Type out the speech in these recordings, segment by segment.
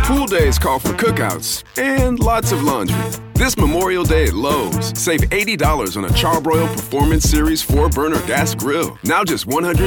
Pool days call for cookouts and lots of laundry. This Memorial Day at Lowe's, save $80 on a Charbroil Performance Series 4-burner gas grill, now just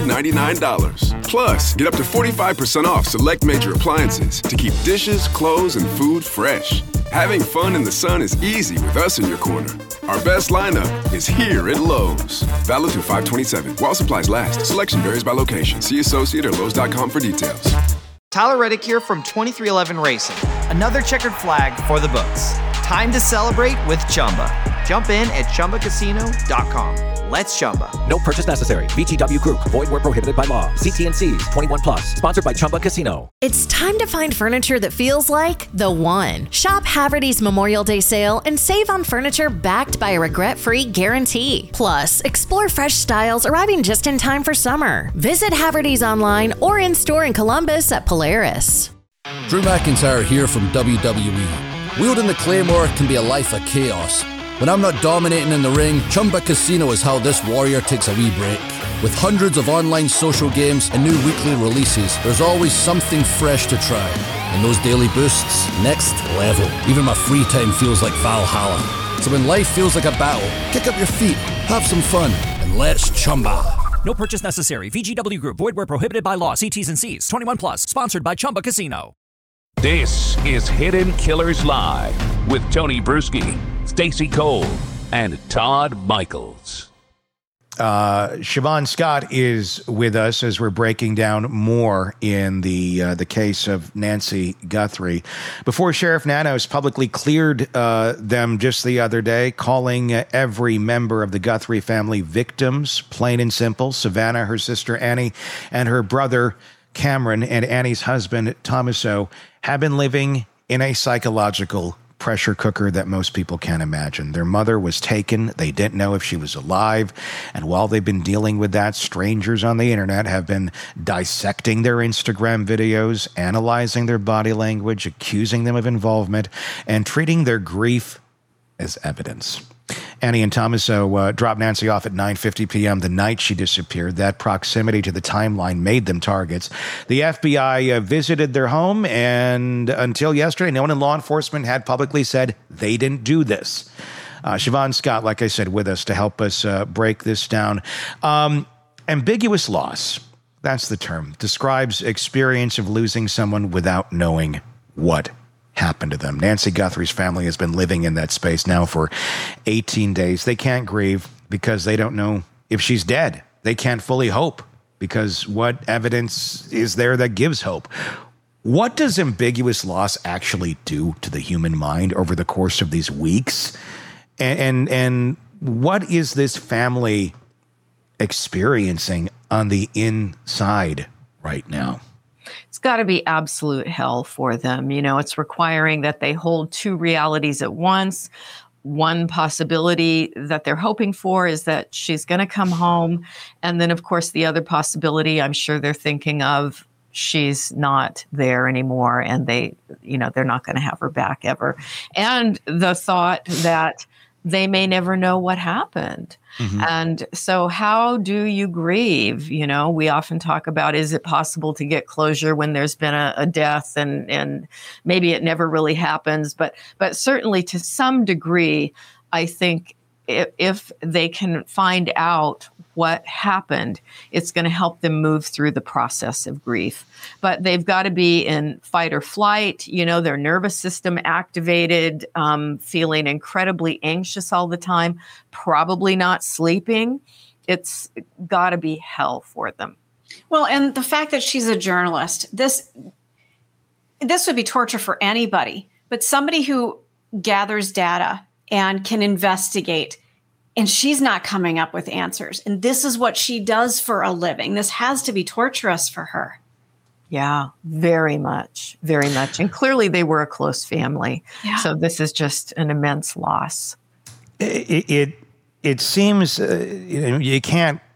$199. Plus, get up to 45% off select major appliances to keep dishes, clothes, and food fresh. Having fun in the sun is easy with us in your corner. Our best lineup is here at Lowe's. Valid through 5/27. While supplies last. Selection varies by location. See associate or Lowes.com for details. Tyler Reddick here from 2311 Racing. Another checkered flag for the books. Time to celebrate with Chumba. Jump in at ChumbaCasino.com. Let's Chumba. No purchase necessary. VGW Group. Void where prohibited by law. See T&Cs. 21 plus. Sponsored by Chumba Casino. It's time to find furniture that feels like the one. Shop Haverty's Memorial Day sale and save on furniture backed by a regret-free guarantee. Plus, explore fresh styles arriving just in time for summer. Visit Haverty's online or in-store in Columbus at Polaris. Drew McIntyre here from WWE. Wielding the Claymore can be a life of chaos. When I'm not dominating in the ring, Chumba Casino is how this warrior takes a wee break. With hundreds of online social games and new weekly releases, there's always something fresh to try. And those daily boosts, next level. Even my free time feels like Valhalla. So when life feels like a battle, kick up your feet, have some fun, and let's Chumba. No purchase necessary. VGW Group. Void where prohibited by law. See T's and C's. 21 plus. Sponsored by Chumba Casino. This is Hidden Killers Live with Tony Bruschi, Stacey Cole, and Todd Michaels. Siobhan Scott is with us as we're breaking down more in the case of Nancy Guthrie. Before Sheriff Nanos publicly cleared them just the other day, calling every member of the Guthrie family victims, plain and simple. Savannah, her sister Annie, and her brother Cameron, and Annie's husband Tomaso have been living in a psychological pressure cooker that most people can't imagine. Their mother was taken. They didn't know if she was alive. And while they've been dealing with that, strangers on the internet have been dissecting their Instagram videos, analyzing their body language, accusing them of involvement, and treating their grief as evidence. Annie and Tomaso dropped Nancy off at 9:50 p.m. the night she disappeared. That proximity to the timeline made them targets. The FBI visited their home, and until yesterday, no one in law enforcement had publicly said they didn't do this. Siobhan Scott, like I said, with us to help us break this down. Ambiguous loss, that's the term, describes experience of losing someone without knowing what happened to them. Nancy Guthrie's family has been living in that space now for 18 days. They can't grieve because they don't know if she's dead. They can't fully hope because what evidence is there that gives hope? What does ambiguous loss actually do to the human mind over the course of these weeks? And what is this family experiencing on the inside right now? It's got to be absolute hell for them. You know, it's requiring that they hold two realities at once. One possibility that they're hoping for is that she's going to come home. And then, of course, the other possibility I'm sure they're thinking of, she's not there anymore and they're not going to have her back ever. And the thought that they may never know what happened. Mm-hmm. And so how do you grieve? You know, we often talk about, is it possible to get closure when there's been a death and maybe it never really happens, but certainly to some degree, I think if they can find out what happened, it's going to help them move through the process of grief. But they've got to be in fight or flight, you know, their nervous system activated, feeling incredibly anxious all the time, probably not sleeping. It's got to be hell for them. Well, and the fact that she's a journalist, this would be torture for anybody, but somebody who gathers data and can investigate, and she's not coming up with answers. And this is what she does for a living. This has to be torturous for her. Yeah, very much, very much. And clearly they were a close family. Yeah. So this is just an immense loss. It seems you can't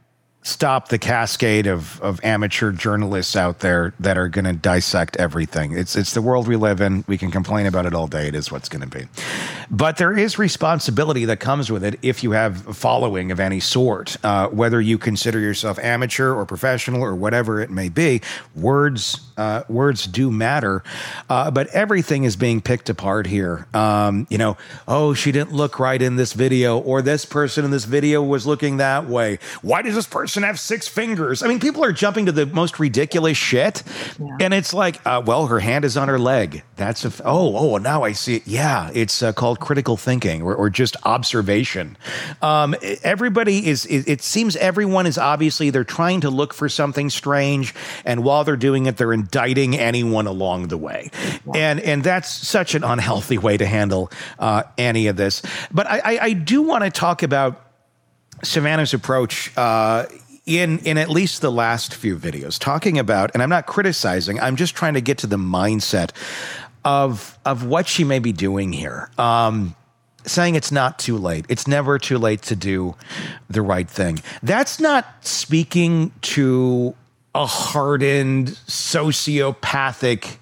stop the cascade of amateur journalists out there that are going to dissect everything. It's the world we live in. We can complain about it all day. It is what's going to be. But there is responsibility that comes with it if you have a following of any sort, whether you consider yourself amateur or professional or whatever it may be. Words do matter, but everything is being picked apart here. Oh, she didn't look right in this video, or this person in this video was looking that way. Why does this person have 6 fingers? I mean, people are jumping to the most ridiculous shit, and it's like, well, her hand is on her leg. That's now I see it. Yeah, it's called critical thinking or just observation. Everybody it seems everyone is obviously, they're trying to look for something strange, and while they're doing it, they're indicting anyone along the way. And that's such an unhealthy way to handle any of this. But I do want to talk about Savannah's approach in at least the last few videos, talking about, and I'm not criticizing, I'm just trying to get to the mindset of what she may be doing here. Saying it's not too late. It's never too late to do the right thing. That's not speaking to a hardened, sociopathic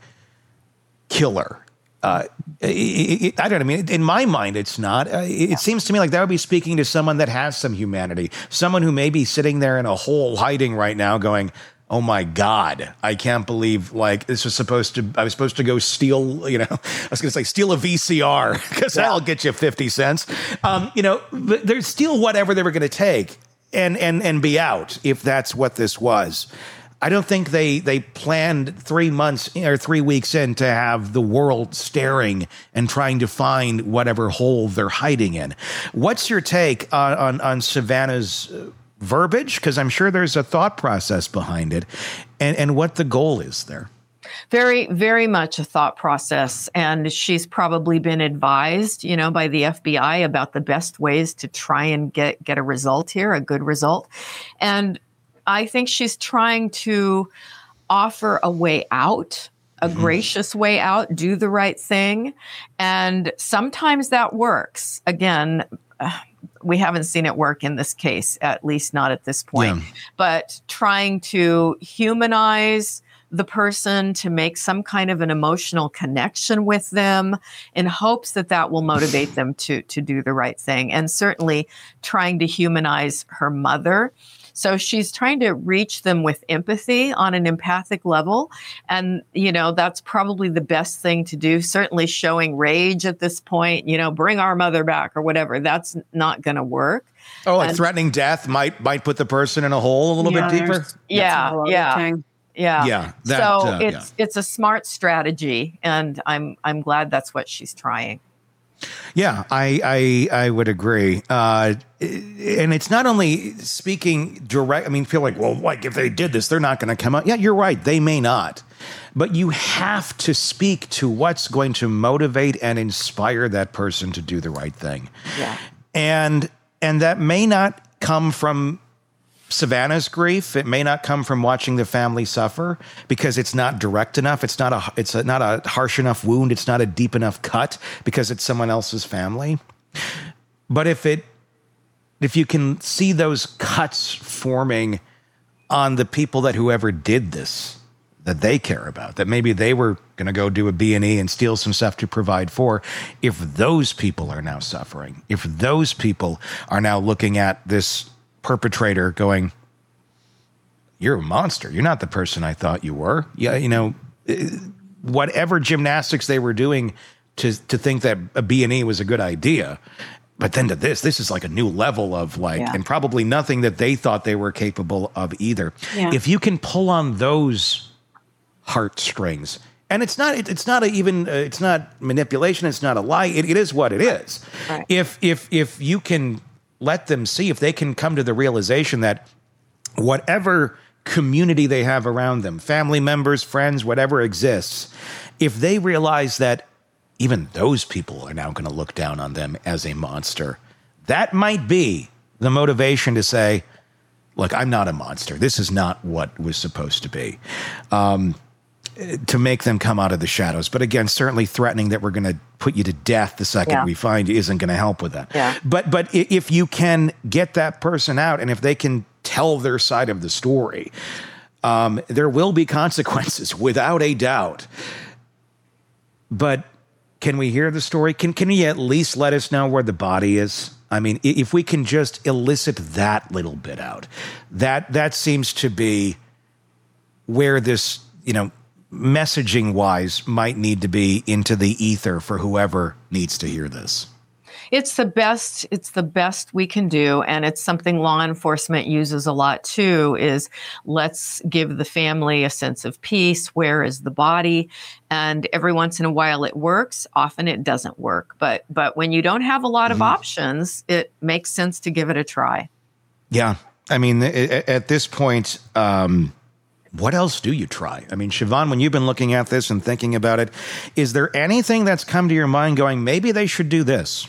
killer. I don't know. I mean, in my mind, it's not. It seems to me like that would be speaking to someone that has some humanity, someone who may be sitting there in a hole hiding right now going, oh my God, I can't believe I was supposed to go steal, I was going to say steal a VCR because that'll get you 50 cents. But they're steal whatever they were going to take and be out if that's what this was. I don't think they planned 3 months or 3 weeks in to have the world staring and trying to find whatever hole they're hiding in. What's your take on Savannah's verbiage? Because I'm sure there's a thought process behind it, and what the goal is there. Very, very much a thought process. And she's probably been advised, by the FBI about the best ways to try and get a result here, a good result. And I think she's trying to offer a way out, a gracious way out, do the right thing. And sometimes that works. Again, we haven't seen it work in this case, at least not at this point. Yeah. But trying to humanize the person, to make some kind of an emotional connection with them in hopes that will motivate them to do the right thing. And certainly trying to humanize her mother. So she's trying to reach them with empathy on an empathic level. And, that's probably the best thing to do. Certainly showing rage at this point, bring our mother back or whatever. That's not going to work. Oh, like threatening death might put the person in a hole a little bit deeper? Yeah. So it's a smart strategy. And I'm glad that's what she's trying. Yeah, I would agree. And it's not only speaking direct. I mean, feel like, well, if they did this, they're not going to come out. Yeah, you're right. They may not. But you have to speak to what's going to motivate and inspire that person to do the right thing. Yeah. And that may not come from Savannah's grief. It may not come from watching the family suffer because it's not direct enough. It's not a harsh enough wound. It's not a deep enough cut because it's someone else's family. But if you can see those cuts forming on the people that whoever did this, that they care about, that maybe they were going to go do a B&E and steal some stuff to provide for, if those people are now suffering, if those people are now looking at this perpetrator going, you're a monster. You're not the person I thought you were. Yeah, whatever gymnastics they were doing to think that a B&E was a good idea. But then to this is like a new level of and probably nothing that they thought they were capable of either. Yeah. If you can pull on those heartstrings, and it's not manipulation. It's not a lie. It is what it is. Right. If you can let them see, if they can come to the realization that whatever community they have around them, family members, friends, whatever exists, if they realize that even those people are now going to look down on them as a monster, that might be the motivation to say, look, I'm not a monster. This is not what was supposed to be. To make them come out of the shadows. But again, certainly threatening that we're going to put you to death the second we find you isn't going to help with that. Yeah. But if you can get that person out, and if they can tell their side of the story. There will be consequences, without a doubt. But can we hear the story? Can you at least let us know where the body is? I mean, if we can just elicit that little bit out, that seems to be where this, messaging wise might need to be into the ether for whoever needs to hear this. It's the best we can do. And it's something law enforcement uses a lot too, is let's give the family a sense of peace. Where is the body? And every once in a while it works. Often it doesn't work. But when you don't have a lot of options, it makes sense to give it a try. Yeah. I mean, at this point, what else do you try? I mean, Siobhan, when you've been looking at this and thinking about it, is there anything that's come to your mind going, maybe they should do this?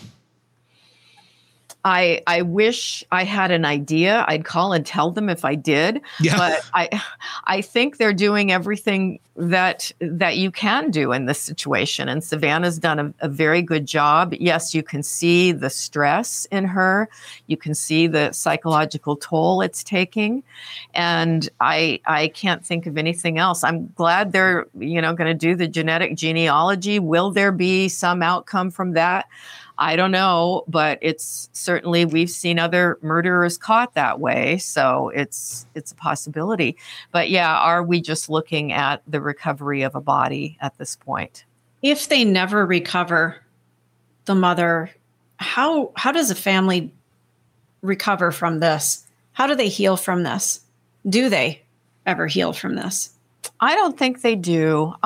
I wish I had an idea. I'd call and tell them if I did. Yeah. But I think they're doing everything that you can do in this situation. And Savannah's done a very good job. Yes, you can see the stress in her. You can see the psychological toll it's taking. And I can't think of anything else. I'm glad they're, going to do the genetic genealogy. Will there be some outcome from that? I don't know, but it's certainly, we've seen other murderers caught that way. So it's a possibility. But yeah, are we just looking at the recovery of a body at this point? If they never recover the mother, how does a family recover from this? How do they heal from this? Do they ever heal from this? I don't think they do.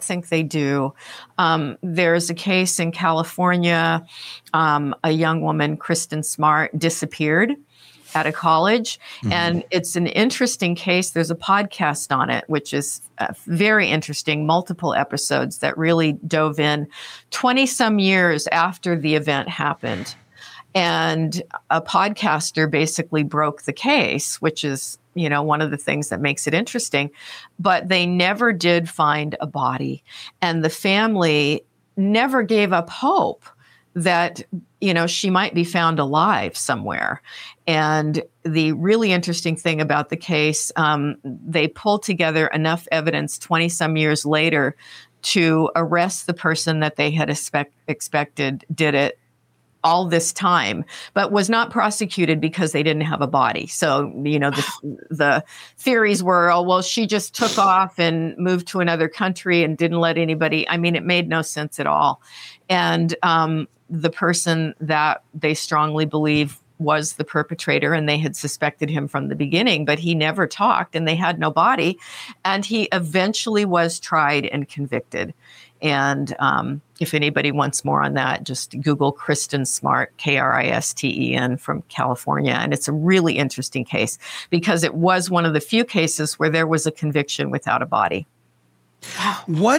There's a case in California. A young woman, Kristen Smart, disappeared at a college. Mm-hmm. And it's an interesting case. There's a podcast on it, which is very interesting, multiple episodes that really dove in 20 some years after the event happened. And a podcaster basically broke the case, which is, one of the things that makes it interesting. But they never did find a body. And the family never gave up hope that, she might be found alive somewhere. And the really interesting thing about the case, they pulled together enough evidence 20 some years later to arrest the person that they had expected did it all this time, but was not prosecuted because they didn't have a body. So, the theories were, she just took off and moved to another country and didn't let anybody. I mean, it made no sense at all. And the person that they strongly believe was the perpetrator, and they had suspected him from the beginning, but he never talked and they had no body. And he eventually was tried and convicted. And if anybody wants more on that, just Google Kristen Smart, Kristen, from California. And it's a really interesting case because it was one of the few cases where there was a conviction without a body. What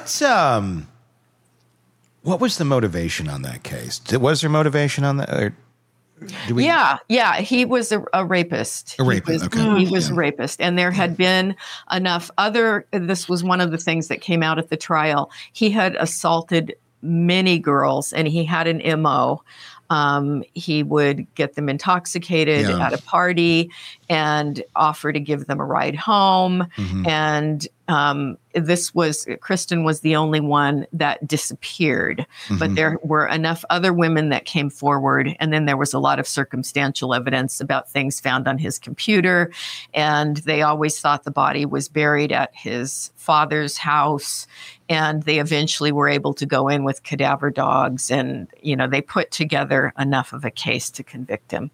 was the motivation on that case? Was there motivation on that? Or Yeah. He was a rapist. A rapist. He was a rapist. And there had been enough this was one of the things that came out at the trial. He had assaulted many girls and he had an MO. He would get them intoxicated at a party and offer to give them a ride home. Mm-hmm. And Kristen was the only one that disappeared, mm-hmm. but there were enough other women that came forward. And then there was a lot of circumstantial evidence about things found on his computer. And they always thought the body was buried at his father's house. And they eventually were able to go in with cadaver dogs. And, they put together enough of a case to convict him.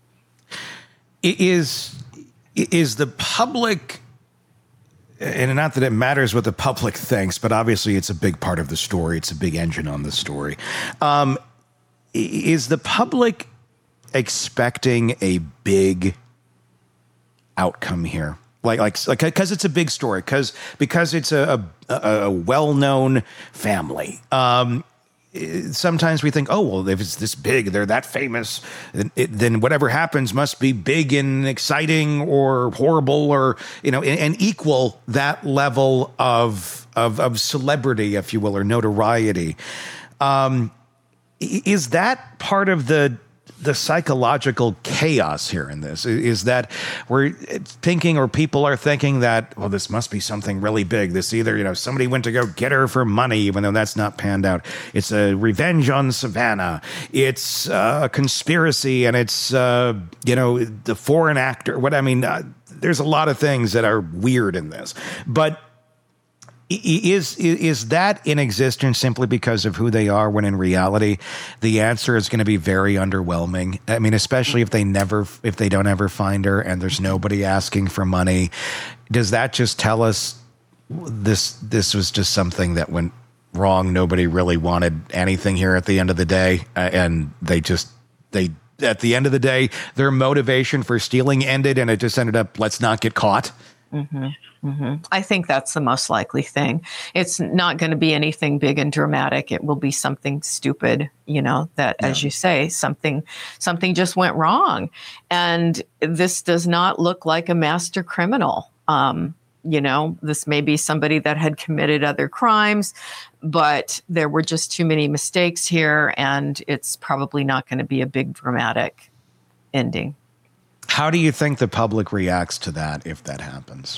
Is the public, and not that it matters what the public thinks, but obviously it's a big part of the story. It's a big engine on the story. Is the public expecting a big outcome here? Like, because it's a big story, because it's a well-known family. Sometimes we think, if it's this big, they're that famous, then whatever happens must be big and exciting or horrible or, and equal that level of celebrity, if you will, or notoriety. Is that part of the the psychological chaos here in this is that we're thinking, or people are thinking that, well, this must be something really big. This either, somebody went to go get her for money, even though that's not panned out. It's a revenge on Savannah. It's a conspiracy, and it's, the foreign actor. There's a lot of things that are weird in this, but is that in existence simply because of who they are, when in reality the answer is going to be very underwhelming? I mean, especially if they don't ever find her and there's nobody asking for money. Does that just tell us this was just something that went wrong? Nobody really wanted anything here at the end of the day, and they at the end of the day, their motivation for stealing ended, and it just ended up, let's not get caught. Mm-hmm. Mm-hmm. I think that's the most likely thing. It's not going to be anything big and dramatic. It will be something stupid, as you say, something just went wrong. And this does not look like a master criminal. This may be somebody that had committed other crimes, but there were just too many mistakes here, and it's probably not going to be a big dramatic ending. How do you think the public reacts to that if that happens?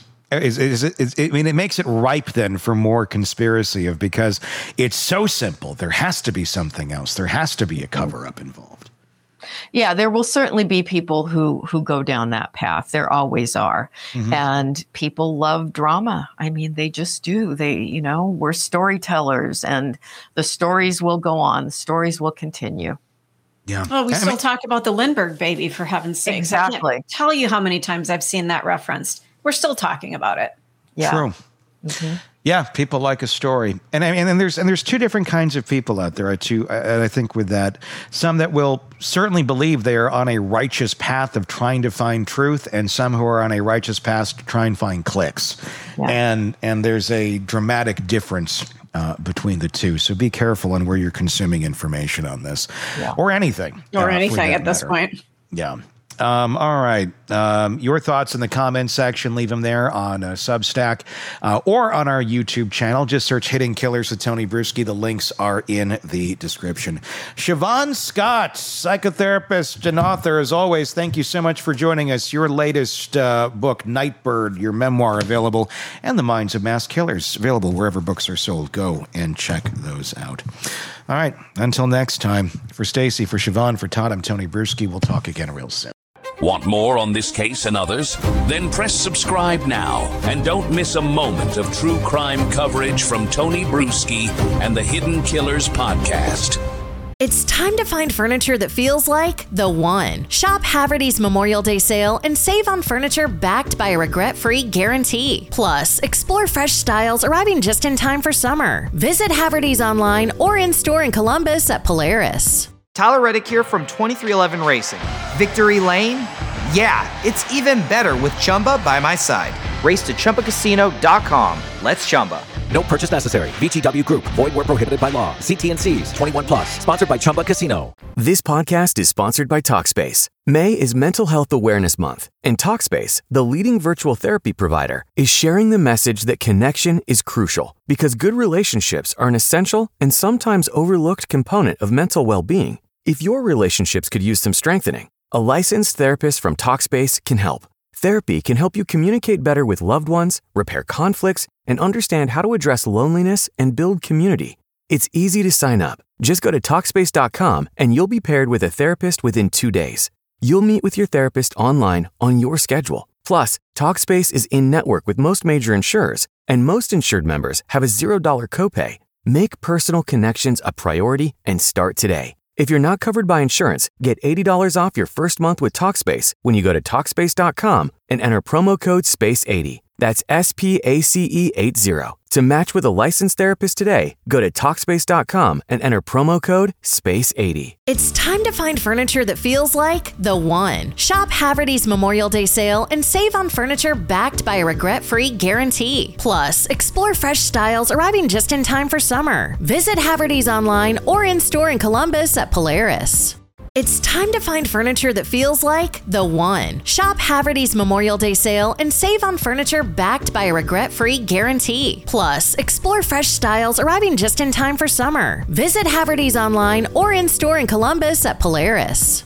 It makes it ripe then for more conspiracy because it's so simple. There has to be something else. There has to be a cover-up involved. Yeah, there will certainly be people who go down that path. There always are. Mm-hmm. And people love drama. I mean, they just do. We're storytellers, and the stories will go on. The stories will continue. Yeah. Oh, we still talk about the Lindbergh baby, for heaven's sake. Exactly. I can't tell you how many times I've seen that referenced. We're still talking about it. Yeah. True. Mm-hmm. Yeah, people like a story, and there's two different kinds of people out there. I think with that, some that will certainly believe they are on a righteous path of trying to find truth, and some who are on a righteous path to try and find clicks. Yeah. And there's a dramatic difference between the two. So be careful on where you're consuming information on this, or anything, at this point. Yeah. All right. Your thoughts in the comments section, leave them there on Substack or on our YouTube channel. Just search Hidden Killers with Tony Bruschi. The links are in the description. Siobhan Scott, psychotherapist and author, as always, thank you so much for joining us. Your latest book, Nightbird, your memoir, available, and The Minds of Mass Killers, available wherever books are sold. Go and check those out. All right. Until next time, for Stacy, for Siobhan, for Todd, I'm Tony Bruschi. We'll talk again real soon. Want more on this case and others? Then press subscribe now and don't miss a moment of true crime coverage from Tony Bruschi and the Hidden Killers podcast. It's time to find furniture that feels like the one. Shop Haverty's Memorial Day sale and save on furniture backed by a regret-free guarantee. Plus, explore fresh styles arriving just in time for summer. Visit Haverty's online or in-store in Columbus at Polaris. Tyler Reddick here from 2311 Racing. Victory Lane? Yeah, it's even better with Chumba by my side. Race to ChumbaCasino.com. Let's Chumba. No purchase necessary. VGW Group. Void where prohibited by law. See T&Cs. 21 plus. Sponsored by Chumba Casino. This podcast is sponsored by Talkspace. May is Mental Health Awareness Month, and Talkspace, the leading virtual therapy provider, is sharing the message that connection is crucial because good relationships are an essential and sometimes overlooked component of mental well-being. If your relationships could use some strengthening, a licensed therapist from Talkspace can help. Therapy can help you communicate better with loved ones, repair conflicts, and understand how to address loneliness and build community. It's easy to sign up. Just go to Talkspace.com and you'll be paired with a therapist within 2 days. You'll meet with your therapist online on your schedule. Plus, Talkspace is in-network with most major insurers, and most insured members have a $0 copay. Make personal connections a priority and start today. If you're not covered by insurance, get $80 off your first month with Talkspace when you go to Talkspace.com and enter promo code SPACE80. That's SPACE80. To match with a licensed therapist today, go to Talkspace.com and enter promo code SPACE80. It's time to find furniture that feels like the one. Shop Haverty's Memorial Day sale and save on furniture backed by a regret-free guarantee. Plus, explore fresh styles arriving just in time for summer. Visit Haverty's online or in-store in Columbus at Polaris. It's time to find furniture that feels like the one. Shop Haverty's Memorial Day sale and save on furniture backed by a regret-free guarantee. Plus, explore fresh styles arriving just in time for summer. Visit Haverty's online or in-store in Columbus at Polaris.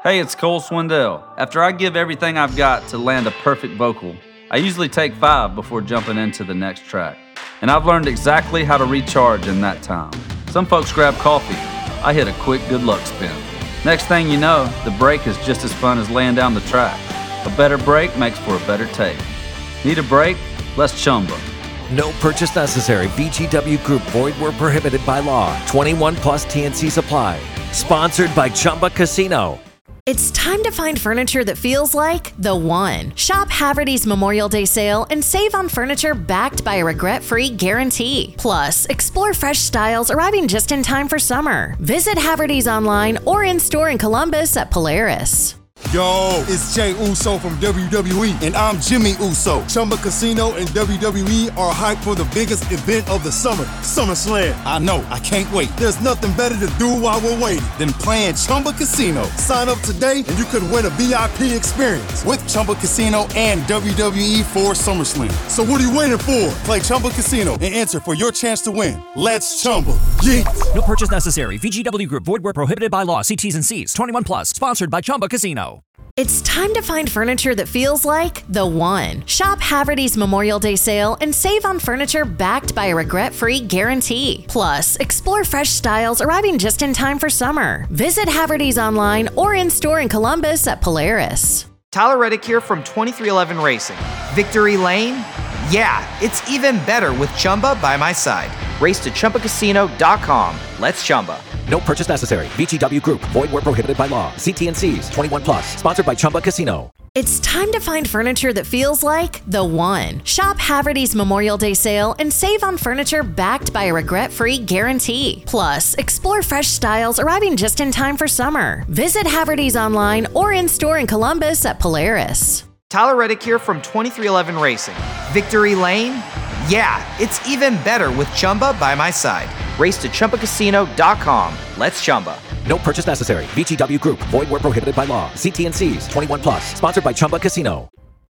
Hey, it's Cole Swindell. After I give everything I've got to land a perfect vocal, I usually take 5 before jumping into the next track. And I've learned exactly how to recharge in that time. Some folks grab coffee. I hit a quick good luck spin. Next thing you know, the break is just as fun as laying down the track. A better break makes for a better take. Need a break? Let's Chumba. No purchase necessary. VGW Group. Void where prohibited by law. 21 plus TNC Supply. Sponsored by Chumba Casino. It's time to find furniture that feels like the one. Shop Haverty's Memorial Day sale and save on furniture backed by a regret-free guarantee. Plus, explore fresh styles arriving just in time for summer. Visit Haverty's online or in-store in Columbus at Polaris. Yo, it's Jay Uso from WWE, and I'm Jimmy Uso. Chumba Casino and WWE are hyped for the biggest event of the summer, SummerSlam. I know, I can't wait. There's nothing better to do while we're waiting than playing Chumba Casino. Sign up today and you could win a VIP experience with Chumba Casino and WWE for SummerSlam. So what are you waiting for? Play Chumba Casino and enter for your chance to win. Let's Chumba. Yeet. No purchase necessary. VGW Group. Void where prohibited by law. See T's and C's. 21 plus. Sponsored by Chumba Casino. It's time to find furniture that feels like the one. Shop Haverty's Memorial Day sale and save on furniture backed by a regret-free guarantee. Plus, explore fresh styles arriving just in time for summer. Visit Haverty's online or in-store in Columbus at Polaris. Tyler Reddick here from 2311 Racing. Victory Lane? Yeah, it's even better with Chumba by my side. Race to ChumbaCasino.com. Let's Chumba. No purchase necessary. VGW Group. Void where prohibited by law. See TNCs. 21 plus. Sponsored by Chumba Casino. It's time to find furniture that feels like the one. Shop Haverty's Memorial Day sale and save on furniture backed by a regret-free guarantee. Plus, explore fresh styles arriving just in time for summer. Visit Haverty's online or in-store in Columbus at Polaris. Tyler Reddick here from 2311 Racing. Victory Lane? Yeah, it's even better with Chumba by my side. Race to ChumbaCasino.com. Let's Chumba. No purchase necessary. VGW Group. Void where prohibited by law. See TNCs. 21 plus. Sponsored by Chumba Casino.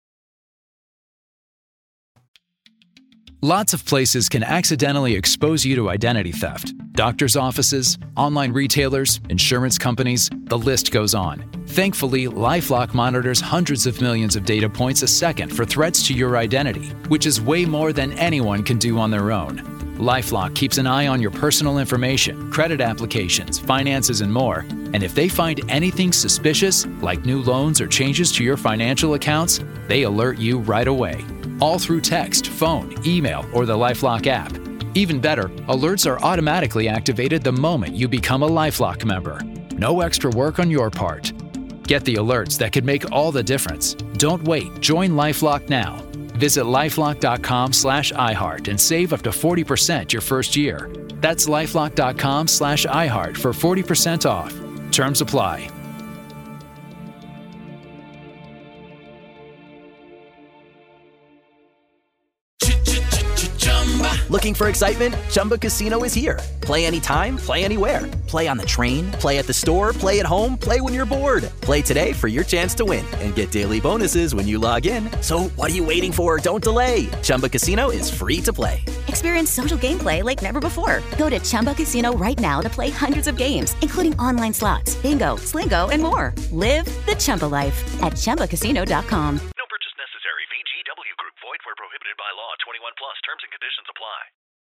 Lots of places can accidentally expose you to identity theft. Doctors' offices, online retailers, insurance companies, the list goes on. Thankfully, LifeLock monitors hundreds of millions of data points a second for threats to your identity, which is way more than anyone can do on their own. LifeLock keeps an eye on your personal information, credit applications, finances, and more. And if they find anything suspicious, like new loans or changes to your financial accounts, they alert you right away. All through text, phone, email, or the LifeLock app. Even better, alerts are automatically activated the moment you become a LifeLock member. No extra work on your part. Get the alerts that could make all the difference. Don't wait. Join LifeLock now. Visit lifelock.com/iHeart and save up to 40% your first year. That's lifelock.com/iHeart for 40% off. Terms apply. Looking for excitement? Chumba Casino is here. Play anytime, play anywhere. Play on the train, play at the store, play at home, play when you're bored. Play today for your chance to win and get daily bonuses when you log in. So what are you waiting for? Don't delay. Chumba Casino is free to play. Experience social gameplay like never before. Go to Chumba Casino right now to play hundreds of games, including online slots, bingo, Slingo, and more. Live the Chumba life at ChumbaCasino.com.